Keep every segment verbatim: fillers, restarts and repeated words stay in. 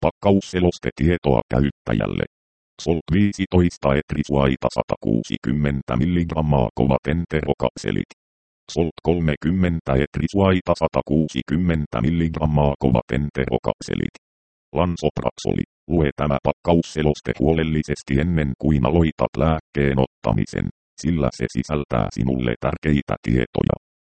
Pakkausselostetietoa käyttäjälle. Solt viisitoista etrisuaita sata kuusikymmentä milligrammaa kovat enterokapselit. Solt kolmekymmentä etrisuaita sata kuusikymmentä milligrammaa kovat enterokapselit. Lansopraxoli. Lue tämä pakkausseloste huolellisesti ennen kuin aloitat lääkkeen ottamisen, sillä se sisältää sinulle tärkeitä tietoja.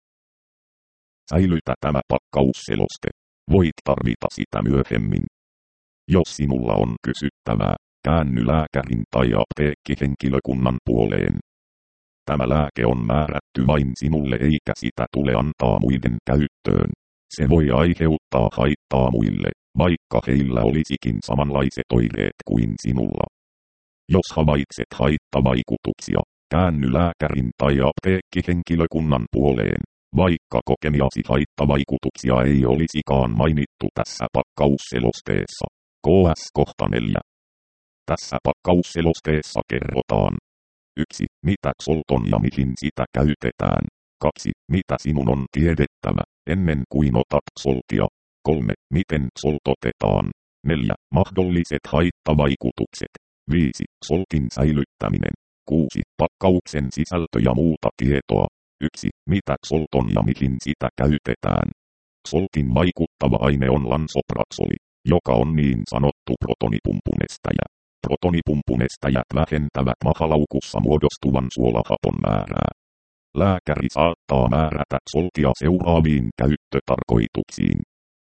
Säilytä tämä pakkausseloste. Voit tarvita sitä myöhemmin. Jos sinulla on kysyttävää, käänny lääkärin tai apteekkihenkilökunnan puoleen. Tämä lääke on määrätty vain sinulle eikä sitä tule antaa muiden käyttöön. Se voi aiheuttaa haittaa muille, vaikka heillä olisikin samanlaiset oireet kuin sinulla. Jos havaitset haittavaikutuksia, käänny lääkärin tai apteekkihenkilökunnan puoleen, vaikka kokemiasi haittavaikutuksia ei olisikaan mainittu tässä pakkausselosteessa. K S kohta neljä. Tässä pakkausselosteessa kerrotaan. yksi. Mitä Xolt on ja mihin sitä käytetään. kaksi. Mitä sinun on tiedettävä, ennen kuin otat Xoltia. kolme. Miten Xolt otetaan. neljä. Mahdolliset haittavaikutukset. viisi. Xoltin säilyttäminen. kuusi. Pakkauksen sisältö ja muuta tietoa. yksi. Mitä Xolt on ja mihin sitä käytetään. Xoltin vaikuttava aine on lansopraxoli, joka on niin sanottu protonipumpunestäjä. Protonipumpunestäjät vähentävät mahalaukussa muodostuvan suolahapon määrää. Lääkäri saattaa määrätä Xoltia seuraaviin käyttötarkoituksiin.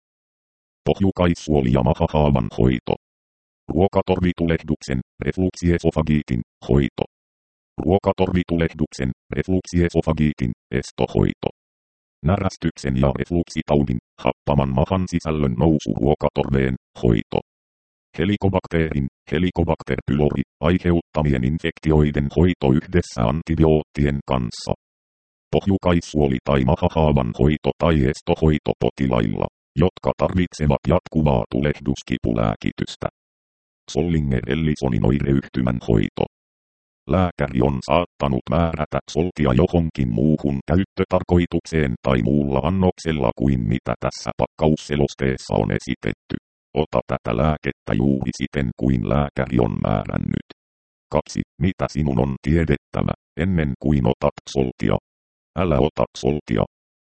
Pohjukaissuoli- ja mahahaavan hoito. Ruokatorvitulehduksen, refluksiesofagiitin, hoito. Ruokatorvitulehduksen, refluksiesofagiitin, estohoito. Närästyksen ja refluksitaudin, happaman mahan sisällön nousu ruokatorveen, hoito. Helikobakteerin, Helicobacter pylori, aiheuttamien infektioiden hoito yhdessä antibioottien kanssa. Pohjukaissuoli- tai mahahaavan hoito tai estohoito potilailla, jotka tarvitsevat jatkuvaa tulehduskipulääkitystä. Zollinger-Ellisonin oireyhtymän hoito. Lääkäri on saattanut määrätä Xoltia johonkin muuhun käyttötarkoitukseen tai muulla annoksella kuin mitä tässä pakkausselosteessa on esitetty. Ota tätä lääkettä juuri siten kuin lääkäri on määrännyt. kaksi. Mitä sinun on tiedettävä, ennen kuin otat Xoltia. Älä ota Xoltia.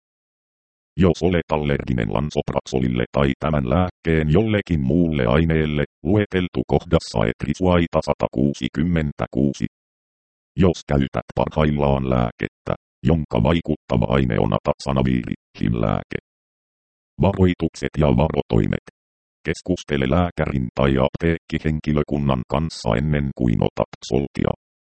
Jos olet allerginen lansopraxolille tai tämän lääkkeen jollekin muulle aineelle, lueteltu kohdassa etrisuaita sata kuusikymmentäkuusi. Jos käytät parhaillaan lääkettä, jonka vaikuttava aine on atatsanaviiri, H I M-lääke. Varoitukset ja varotoimet. Keskustele lääkärin tai apteekkihenkilökunnan kanssa ennen kuin otat Xoltia.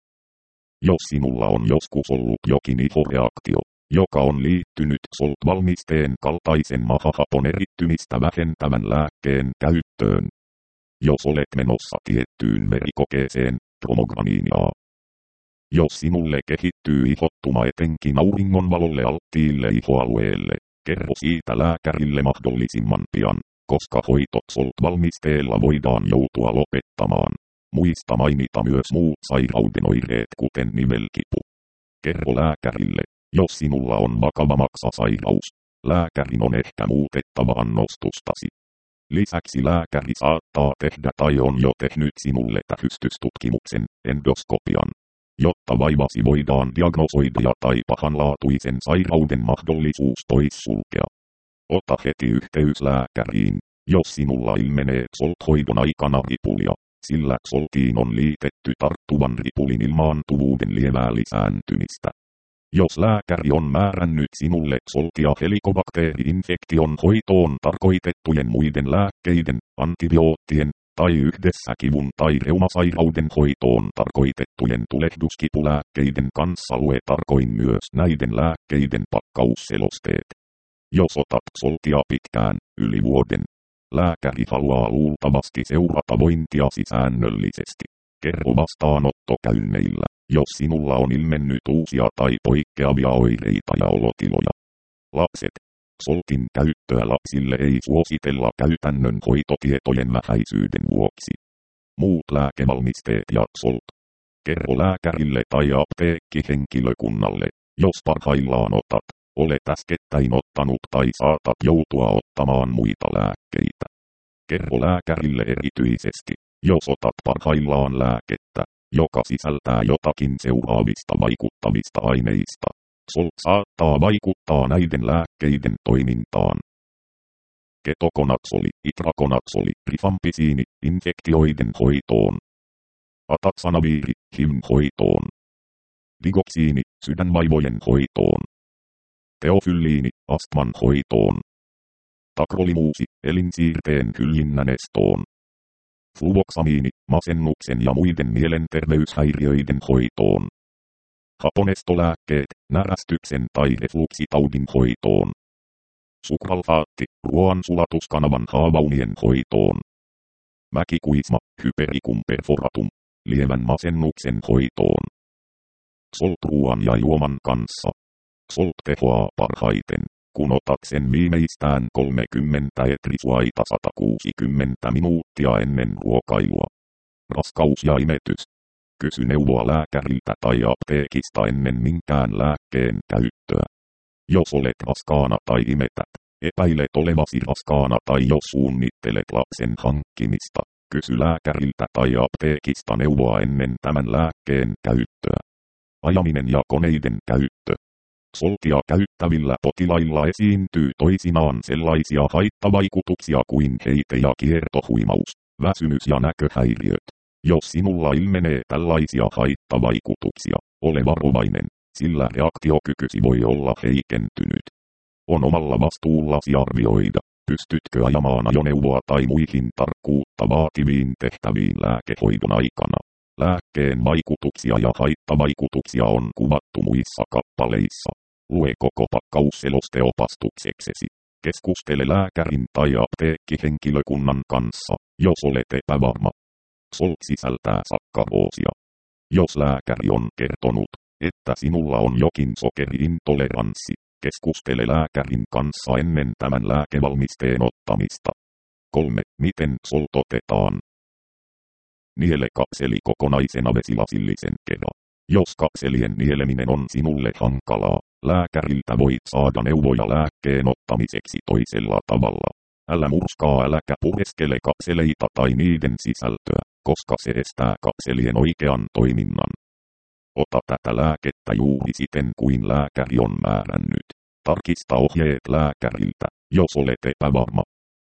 Jos sinulla on joskus ollut jokin ihoreaktio, joka on liittynyt Xolt-valmisteen kaltaisen mahahapon erittymistä vähentävän lääkkeen käyttöön. Jos olet menossa tiettyyn verikokeeseen, promograniiniaa. Jos sinulle kehittyy ihottuma etenkin auringonvalolle alttiille ihoalueelle, kerro siitä lääkärille mahdollisimman pian, koska hoito Xolt-valmisteella voidaan joutua lopettamaan. Muista mainita myös muut sairauden oireet kuten nivelkipu. Kerro lääkärille, jos sinulla on vakava maksasairaus. Lääkärin on ehkä muutettava annostustasi. Lisäksi lääkäri saattaa tehdä tai on jo tehnyt sinulle tähystystutkimuksen, endoskopian, jotta vaivasi voidaan diagnosoida tai pahanlaatuisen sairauden mahdollisuus poissulkea. Ota heti yhteys lääkäriin, jos sinulla ilmenee Xolt-hoidon aikana ripulia, sillä Xoltiin on liitetty tarttuvan ripulin ilmaantuvuuden lievää lisääntymistä. Jos lääkäri on määrännyt sinulle Xoltia helikobakteeri-infektion hoitoon tarkoitettujen muiden lääkkeiden, antibioottien, tai yhdessä kivun tai reumasairauden hoitoon tarkoitettujen tulehduskipulääkkeiden kanssa lue tarkoin myös näiden lääkkeiden pakkausselosteet. Jos otat Xoltia pitkään, yli vuoden, lääkäri haluaa luultavasti seurata vointiasi säännöllisesti. Kerro vastaanottokäynneillä, jos sinulla on ilmennyt uusia tai poikkeavia oireita ja olotiloja. Lapset. Xoltin käyttöä lapsille ei suositella käytännön hoitotietojen vähäisyyden vuoksi. Muut lääkevalmisteet ja Xolt. Kerro lääkärille tai apteekkihenkilökunnalle, jos parhaillaan otat, olet äskettäin ottanut tai saatat joutua ottamaan muita lääkkeitä. Kerro lääkärille erityisesti, jos otat parhaillaan lääkettä, joka sisältää jotakin seuraavista vaikuttavista aineista. S O L saattaa vaikuttaa näiden lääkkeiden toimintaan. Ketokonatsoli, itrakonatsoli, rifampisiini, infektioiden hoitoon. Atatsanaviiri, H I V hoitoon. Digoksiini, sydänvaivojen hoitoon. Teofylliini, astman hoitoon. Takrolimuusi, elinsiirteen hyljinnän estoon. Fluvoksamiini, masennuksen ja muiden mielenterveyshäiriöiden hoitoon. Haponestolääkkeet, närästyksen tai refluksitaudin hoitoon. Sukralfaatti, ruoansulatuskanavan haavaumien hoitoon. Mäkikuisma, hypericum perforatum, lievän masennuksen hoitoon. S O L ruoan ja juoman kanssa. S O L tehoaa parhaiten, kun otat sen viimeistään kolmekymmentä etrisuaita sata kuusikymmentä minuuttia ennen ruokailua. Raskaus ja imetys. Kysy neuvoa lääkäriltä tai apteekista ennen minkään lääkkeen käyttöä. Jos olet raskaana tai imetät, epäilet olevasi raskaana tai jos suunnittelet lapsen hankkimista, kysy lääkäriltä tai apteekista neuvoa ennen tämän lääkkeen käyttöä. Ajaminen ja koneiden käyttö. S O L-tia käyttävillä potilailla esiintyy toisinaan sellaisia haittavaikutuksia kuin heite- ja kiertohuimaus, väsymys ja näköhäiriöt. Jos sinulla ilmenee tällaisia haittavaikutuksia, ole varovainen, sillä reaktiokykysi voi olla heikentynyt. On omalla vastuullasi arvioida, pystytkö ajamaan ajoneuvoa tai muihin tarkkuutta vaativiin tehtäviin lääkehoidon aikana. Lääkkeen vaikutuksia ja haittavaikutuksia on kuvattu muissa kappaleissa. Lue koko pakkaus selosteopastukseksesi. Keskustele lääkärin tai apteekkihenkilökunnan kanssa, jos olet epävarma. S O L sisältää sakkaroosia. Jos lääkäri on kertonut, että sinulla on jokin sokeriintoleranssi, keskustele lääkärin kanssa ennen tämän lääkevalmisteen ottamista. kolme. Miten S O L otetaan? Niele kapseli kokonaisena vesilasillisen kerran. Jos kapselien nieleminen on sinulle hankalaa, lääkäriltä voit saada neuvoja lääkkeen ottamiseksi toisella tavalla. Älä murskaa äläkä pureskele kapseleita tai niiden sisältöä, koska se estää kapselien oikean toiminnan. Ota tätä lääkettä juuri siten kuin lääkäri on määrännyt. Tarkista ohjeet lääkäriltä, jos olet epävarma.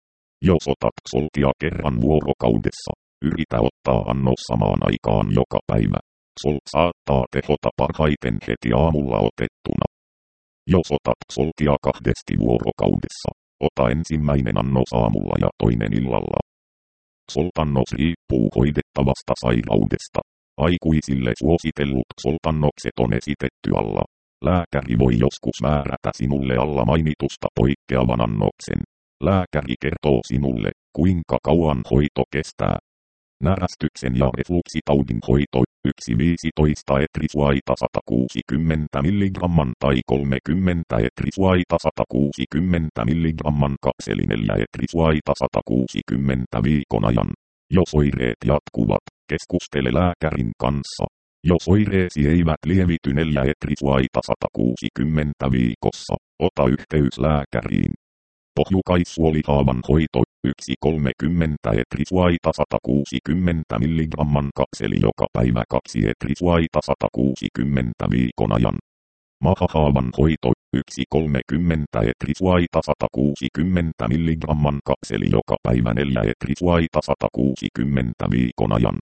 Jos otat S O L-tia kerran vuorokaudessa, yritä ottaa annos samaan aikaan joka päivä. S O L saattaa tehota parhaiten heti aamulla otettuna. Jos otat S O L-tia kahdesti vuorokaudessa, ota ensimmäinen annos aamulla ja toinen illalla. S O L-annos riippuu hoidettavasta sairaudesta. Aikuisille suositellut S O L-annokset on esitetty alla. Lääkäri voi joskus määrätä sinulle alla mainitusta poikkeavan annoksen. Lääkäri kertoo sinulle, kuinka kauan hoito kestää. Närästyksen ja refluksitaudin hoito yksi viisitoista etrisuaita sata kuusikymmentä milligramman tai kolmekymmentä etrisuaita sata kuusikymmentä milligramman kapseli neljä etrisuaita sata kuusikymmentä viikon ajan. Jos oireet jatkuvat, keskustele lääkärin kanssa. Jos oireesi eivät lievity neljä etrisuaita sata kuusikymmentä viikossa, ota yhteys lääkäriin. Pohjukaissuolihaavan hoito yksi kolmekymmentä etrisuaita sata kuusikymmentä milligramman kapseli joka päivä kaksi etrisuaita sata kuusikymmentä viikon ajan. Mahahaavan hoito yksi kolmekymmentä etrisuaita sata kuusikymmentä milligramman kapseli joka päivä neljä etrisuaita sata kuusikymmentä viikon ajan.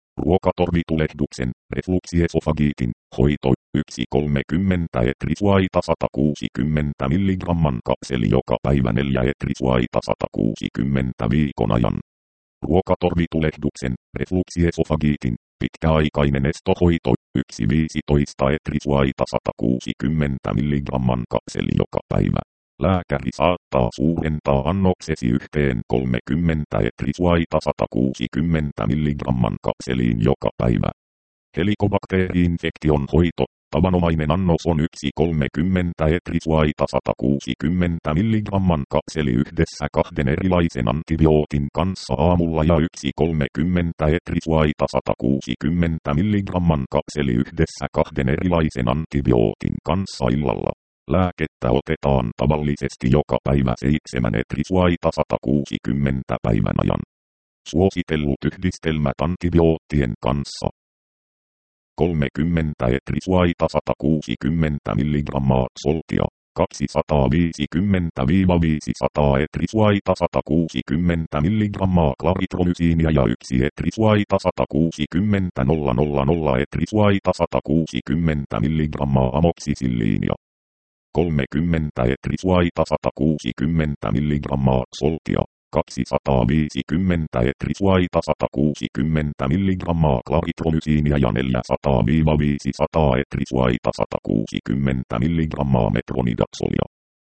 Ruokatorvitulehduksen, refluksiesofagiitin, hoito yksi kolmekymmentä etrisuaita sata kuusikymmentä milligramman kapseli joka päivä neljä etrisuaita sata kuusikymmentä viikon ajan. Ruokatorvitulehduksen, refluksiesofagiitin, pitkäaikainen estohoito yksi viisitoista etrisuaita sata kuusikymmentä milligramman kapseli joka päivä. Lääkäri saattaa suurentaa annoksesi yhteen kolmekymmentä etrisuaita sata kuusikymmentä milligramman kapseliin joka päivä. Helikobakteeri-infektion hoito. Tavanomainen annos on yksi kolmekymmentä etrisuaita sata kuusikymmentä milligramman kapseli yhdessä kahden erilaisen antibiootin kanssa aamulla ja yksi kolmekymmentä etrisuaita sata kuusikymmentä milligramman kapseli yhdessä kahden erilaisen antibiootin kanssa illalla. Lääkettä otetaan tavallisesti joka päivä seitsemän etrisuaita sata kuusikymmentä päivän ajan. Suositellut yhdistelmät antibioottien kanssa. kolmekymmentä etrisuaita sata kuusikymmentä milligrammaa soltia. kaksisataaviisikymmentä viisisataaa etrisuaita sata kuusikymmentä milligrammaa klaritromysiinia ja yksi etrisuaita sata kuusikymmentä nolla nolla nolla etrisuaita sata kuusikymmentä milligrammaa amoksisilliinia. kolmekymmentä etrisuaita sata kuusikymmentä milligrammaa soltia. kaksisataaviisikymmentä etrisuaita sata kuusikymmentä milligrammaa klaritromysiinia ja neljäsataa viisisataa etrisuaita sata kuusikymmentä milligrammaa metronidaksolia.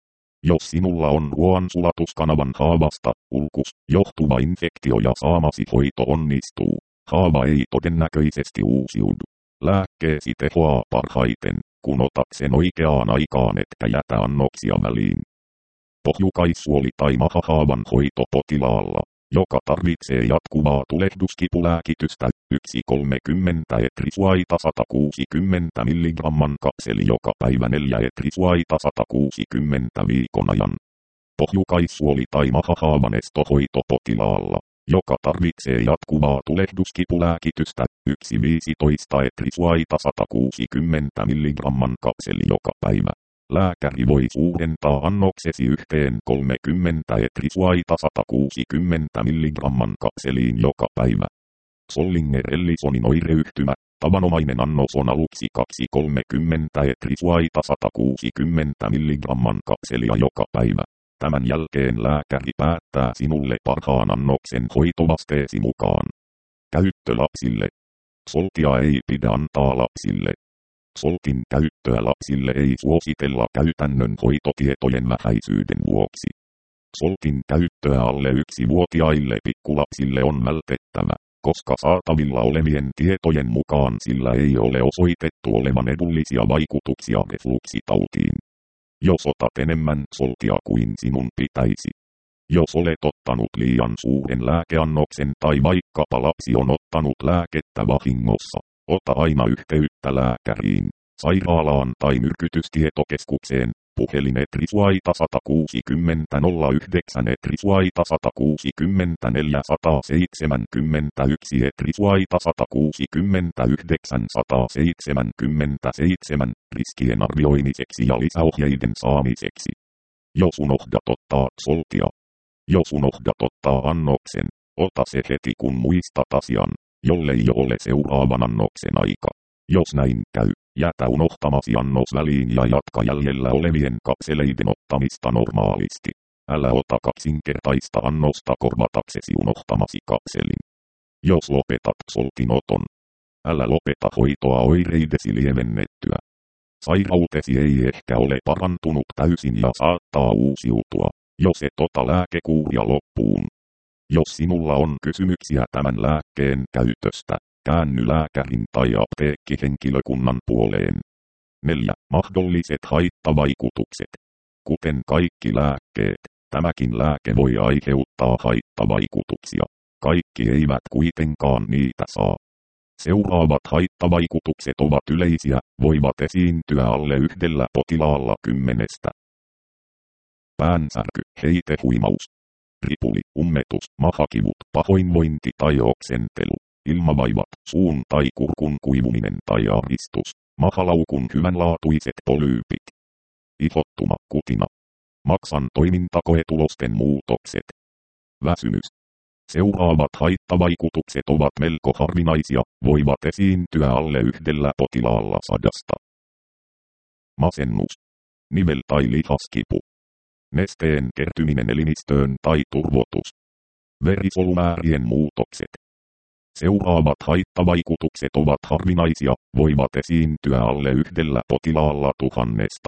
Jos sinulla on ruoansulatuskanavan haavasta, ulkus, johtuva infektio ja saamasi hoito onnistuu, haava ei todennäköisesti uusiudu. Lääkkeesi tehoaa parhaiten, kun otat sen oikeaan aikaan etkä jätä annoksia väliin. Pohjukaisuoli tai mahahaavan hoito potilaalla, joka tarvitsee jatkuvaa tulehduskipulääkitystä, yksi kolmekymmentä etrisuaita sata kuusikymmentä milligramman kapseli joka päivä neljä etrisuaita sata kuusikymmentä viikon ajan. Pohjukaisuoli tai mahahaavan estohoito potilaalla, joka tarvitsee jatkuvaa tulehduskipulääkitystä, yksi viisitoista etrisuaita sata kuusikymmentä milligramman kapseli joka päivä. Lääkäri voi suurentaa annoksesi yhteen kolmekymmentä etrisuaita sata kuusikymmentä milligramman kapseliin joka päivä. Zollinger-Ellisonin oireyhtymä, tavanomainen annos on aluksi kaksi kolmekymmentä etrisuaita sata kuusikymmentä milligramman kapselia joka päivä. Tämän jälkeen lääkäri päättää sinulle parhaan annoksen hoitovasteesi mukaan. Käyttö lapsille. Soltia ei pidä antaa lapsille. Soltin käyttöä lapsille ei suositella käytännön hoitotietojen vähäisyyden vuoksi. Soltin käyttöä alle yksivuotiaille pikkulapsille on vältettävä, koska saatavilla olevien tietojen mukaan sillä ei ole osoitettu olevan edullisia vaikutuksia refluksitautiin. Jos otat enemmän soltia kuin sinun pitäisi. Jos olet ottanut liian suuren lääkeannoksen tai vaikkapa lapsi on ottanut lääkettä vahingossa, ota aina yhteyttä lääkäriin, sairaalaan tai myrkytystietokeskukseen, puhelin etrisuaita sata kuusikymmentä nolla yhdeksän etrisuaita sata kuusikymmentä neljäsataaseitsemänkymmentäyksi etrisuaita sata kuusikymmentä yhdeksänsataaseitsemänkymmentäseitsemän riskien arvioimiseksi ja lisäohjeiden saamiseksi. Jos unohdat ottaa soltia. Jos unohdat ottaa annoksen, ota se heti kun muistat asian, jollei jo ole seuraavan annoksen aika. Jos näin käy, jätä unohtamasi annos väliin ja jatka jäljellä olevien kapseleiden ottamista normaalisti. Älä ota kaksinkertaista annosta korvataksesi unohtamasi kapselin. Jos lopetat soltinoton, älä lopeta hoitoa oireidesi lievennettyä. Sairautesi ei ehkä ole parantunut täysin ja saattaa uusiutua, jos et ota lääkekuuria loppuun. Jos sinulla on kysymyksiä tämän lääkkeen käytöstä, käänny lääkärin tai apteekkihenkilökunnan puoleen. neljä. Mahdolliset haittavaikutukset. Kuten kaikki lääkkeet, tämäkin lääke voi aiheuttaa haittavaikutuksia. Kaikki eivät kuitenkaan niitä saa. Seuraavat haittavaikutukset ovat yleisiä, voivat esiintyä alle yhdellä potilaalla kymmenestä. Päänsärky, heitehuimaus, ripuli, ummetus, mahakivut, pahoinvointi tai oksentelu, ilmavaivat, suun tai kurkun kuivuminen tai ahdistus, mahalaukun hyvänlaatuiset polyypit, ihottuma, kutina, maksan toimintakoetulosten muutokset, väsymys. Seuraavat haittavaikutukset ovat melko harvinaisia, voivat esiintyä alle yhdellä potilaalla sadasta. Masennus, nivel- tai lihaskipu, nesteen kertyminen elimistöön tai turvotus, verrisolumäärien muutokset. Seuraavat haittavaikutukset ovat harvinaisia, voivat esiintyä alle yhdellä potilaalla tuhannesta.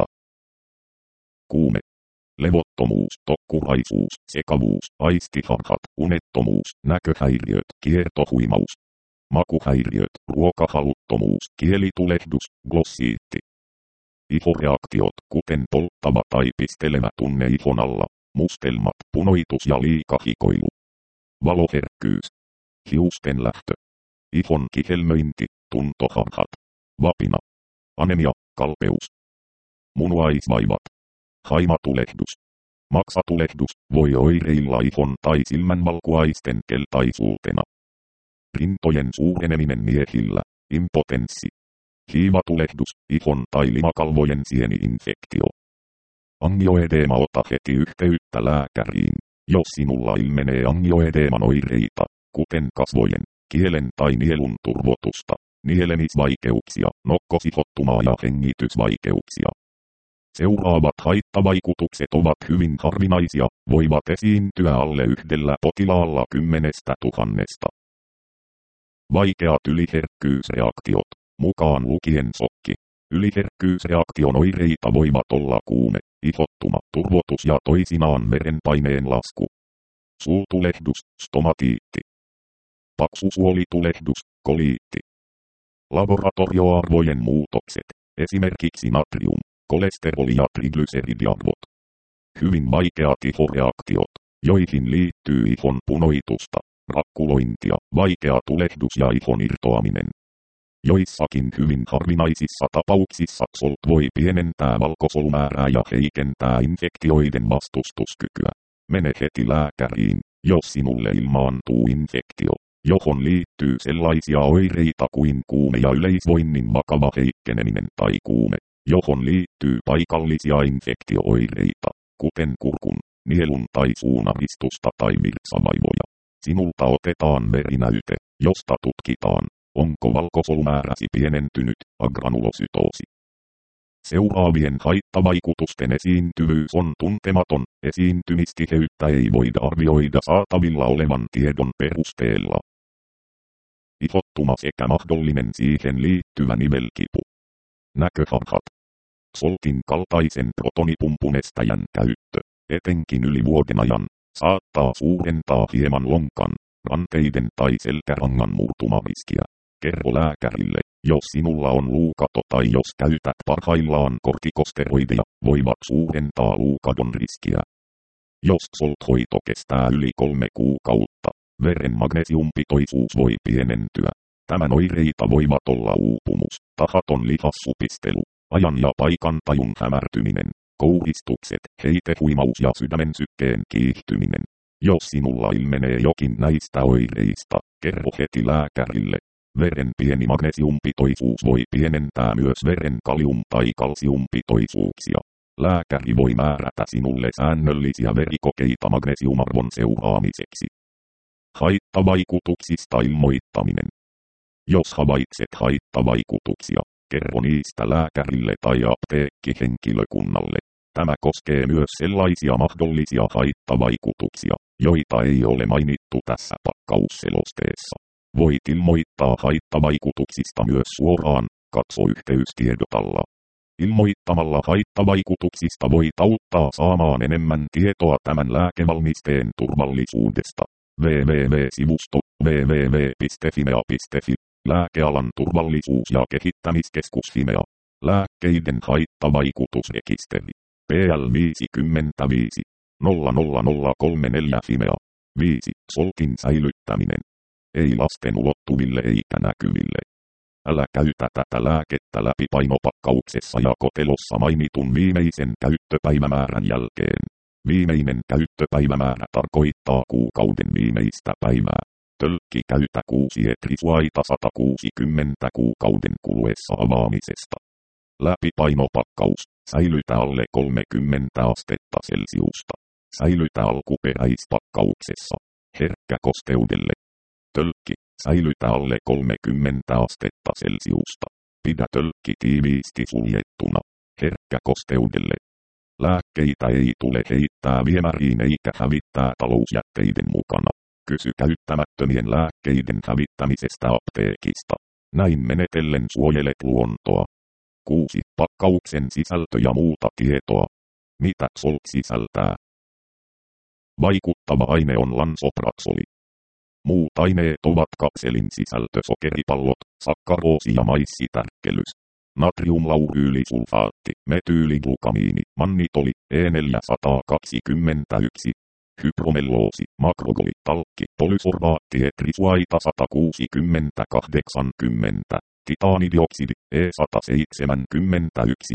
Kuume, levottomuus, tokkuraisuus, sekavuus, aistiharhat, unettomuus, näköhäiriöt, kiertohuimaus, makuhäiriöt, ruokahaluttomuus, kielitulehdus, glossiitti. Ihoreaktiot, kuten polttava tai pistelevä tunne ihon alla, mustelmat, punoitus ja liikahikoilu. Valoherkkyys, hiusten lähtö, ihon kihelmöinti, tuntoharhat, vapina, anemia, kalpeus. Munuaisvaivat. Haimatulehdus. Maksatulehdus voi oireilla ihon tai silmänvalkuaisten keltaisuutena. Rintojen suureneminen miehillä. Impotenssi. Hiivatulehdus, ihon tai limakalvojen sieni-infektio. Angioedeema, ota heti yhteyttä lääkäriin, jos sinulla ilmenee angioedeeman oireita, kuten kasvojen, kielen tai nielun turvotusta, nielemisvaikeuksia, nokkosihottumaa ja hengitysvaikeuksia. Seuraavat haittavaikutukset ovat hyvin harvinaisia, voivat esiintyä alle yhdellä potilaalla kymmenestä tuhannesta. Vaikeat yliherkkyysreaktiot, mukaan lukien sokki. Yliherkkyysreaktion oireita voivat olla kuume, ihottuma, turvotus ja toisinaan verenpaineen lasku. Suutulehdus, stomatiitti. Paksusuolitulehdus, koliitti. Laboratorioarvojen muutokset, esimerkiksi natrium, kolesteroli ja triglyceridiarvot. Hyvin vaikeat ihoreaktiot, joihin liittyy ihon punoitusta, rakkulointia, vaikea tulehdus ja ihon irtoaminen. Joissakin hyvin harvinaisissa tapauksissa solt voi pienentää valkosolumäärää ja heikentää infektioiden vastustuskykyä. Mene heti lääkäriin, jos sinulle ilmaantuu infektio, johon liittyy sellaisia oireita kuin kuume ja yleisvoinnin vakava heikkeneminen tai kuume, johon liittyy paikallisia infektio-oireita, kuten kurkun, nielun tai suunaristusta tai virtsavaivoja. Sinulta otetaan verinäyte, josta tutkitaan, onko valkosolumääräsi pienentynyt, agranulosytoosi. Seuraavien haittavaikutusten esiintyvyys on tuntematon, esiintymistiheyttä ei voida arvioida saatavilla olevan tiedon perusteella. Ihottuma sekä mahdollinen siihen liittyvä nivelkipu. Näköharhat. Soltin kaltaisen protonipumppun estäjän käyttö, etenkin yli vuoden ajan, saattaa suurentaa hieman lonkan, ranteiden tai selkärangan murtumariskiä. Kerro lääkärille, jos sinulla on luukato tai jos käytät parhaillaan kortikosteroideja, voivat suurentaa luukadon riskiä. Jos solt-hoito kestää yli kolme kuukautta, veren magnesiumpitoisuus voi pienentyä. Tämän oireita voivat olla uupumus, tahaton lihassupistelu, ajan ja paikan tajun hämärtyminen, kouhistukset, heitehuimaus ja sydämen sykkeen kiihtyminen. Jos sinulla ilmenee jokin näistä oireista, kerro heti lääkärille. Veren pieni magnesiumpitoisuus voi pienentää myös veren kalium- tai kalsiumpitoisuuksia. Lääkäri voi määrätä sinulle säännöllisiä verikokeita magnesiumarvon seuraamiseksi. Haittavaikutuksista ilmoittaminen. Jos havaitset haittavaikutuksia, kerro niistä lääkärille tai apteekkihenkilökunnalle. Tämä koskee myös sellaisia mahdollisia haittavaikutuksia, joita ei ole mainittu tässä pakkausselosteessa. Voit ilmoittaa haittavaikutuksista myös suoraan, katso yhteystiedot alla. Ilmoittamalla haittavaikutuksista voit auttaa saamaan enemmän tietoa tämän lääkevalmisteen turvallisuudesta. www-sivusto www piste fimea piste fi Lääkealan turvallisuus- ja kehittämiskeskus Fimea. Lääkkeiden haittavaikutusrekisteri. P L viisikymmentäviisi nolla nolla nolla kolme neljä Fimea. viisi. Soltin säilyttäminen. Ei lasten ulottuville eikä näkyville. Älä käytä tätä lääkettä läpi painopakkauksessa ja kotelossa mainitun viimeisen käyttöpäivämäärän jälkeen. Viimeinen käyttöpäivämäärä tarkoittaa kuukauden viimeistä päivää. Tölkki käytä kuusi etrisuaita sata kuusikymmentä kuukauden kuluessa avaamisesta. Läpipainopakkaus. Säilytä alle kolmekymmentä astetta Celsiusta. Säilytä alkuperäispakkauksessa. Herkkä kosteudelle. Tölkki. Säilytä alle kolmekymmentä astetta Celsiusta. Pidä tölkki tiiviisti suljettuna. Herkkä kosteudelle. Lääkkeitä ei tule heittää viemäriin eikä hävittää talousjätteiden mukana. Kysy käyttämättömien lääkkeiden hävittämisestä apteekista. Näin menetellen suojelet luontoa. kuusi. Pakkauksen sisältö ja muuta tietoa. Mitä solt sisältää? Vaikuttava aine on lansopraksoli. Muut aineet ovat kapselin sisältö sokeripallot, sakkaroosi ja maissitärkkelys. Natriumlauryylisulfaatti, metyyliglukamiini, mannitoli, E neljäsataakaksikymmentäyksi. Hypromelloosi, makrogoli, talkki, polysorbaatti, etrisuaita sata kuusikymmentä kahdeksankymmentä. Titaanidioksidi, E sata seitsemänkymmentäyksi.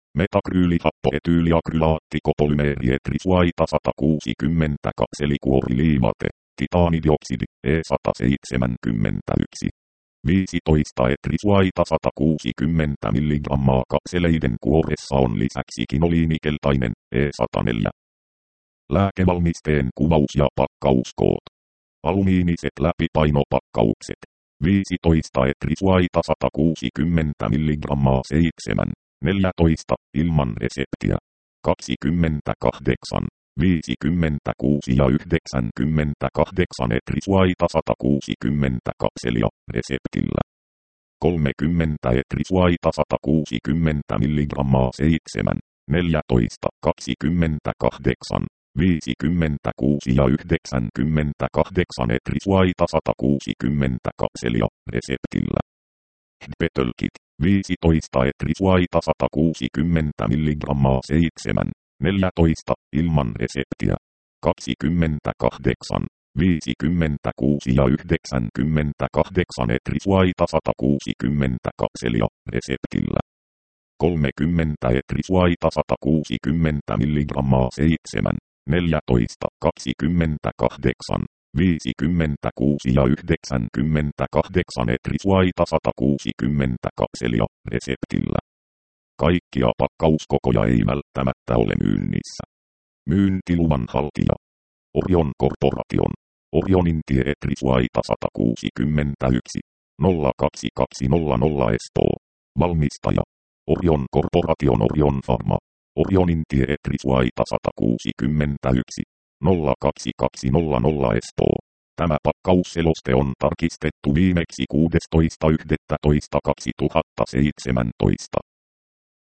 Metakryylihapoetyyliakrylaattikopolymeri-etrisuaita sata kuusikymmentäkaksi eli kuoriliimate, titaanidioksidi, E sata seitsemänkymmentäyksi. viisitoista etrisuaita sata kuusikymmentä milligrammaa kapseleiden kuoressa on lisäksi kinoliinikeltainen, E sata neljä. Lääkevalmisteen kuvaus ja pakkauskoot. Alumiiniset läpipainopakkaukset. viisitoista etrisuaita sata kuusikymmentä milligrammaa seitsemän, neljätoista, ilman reseptiä. kaksikymmentäkahdeksan, viisikymmentäkuusi ja yhdeksänkymmentäkahdeksan etrisuaita sata kuusikymmentä kapselia, reseptillä. kolmekymmentä etrisuaita sata kuusikymmentä milligrammaa seitsemän, neljätoista, kaksikymmentäkahdeksan, viisikymmentäkuusi ja yhdeksänkymmentäkahdeksan etrisuaita sata kuusikymmentä kapselia, reseptillä. Dpetölkit, viisitoista etrisuaita sata kuusikymmentä milligrammaa seitsemän, neljätoista, ilman reseptiä. kaksikymmentäkahdeksan, viisikymmentäkuusi ja yhdeksänkymmentäkahdeksan etrisuaita sata kuusikymmentä kapselia, reseptillä. kolmekymmentä etrisuaita sata kuusikymmentä milligrammaa seitsemän, neljätoista, kaksikymmentäkahdeksan, viisikymmentäkuusi ja yhdeksänkymmentäkahdeksan etrisuaita sata kuusikymmentä kapselia, reseptillä. Kaikkia pakkauskokoja ei välttämättä ole myynnissä. Myyntiluvan haltija. Orion Corporation. Orionin tie etrisuaita sata kuusikymmentäyksi, nolla kaksi kaksi nolla nolla Espoo. Valmistaja. Orion Corporation Orion Pharma. Orionin tie etrisuaita sata kuusikymmentäyksi, nolla kaksi kaksi nolla nolla Espoo. Tämä pakkausseloste on tarkistettu viimeksi kuudestoista yhdestoista kaksituhattaseitsemäntoista.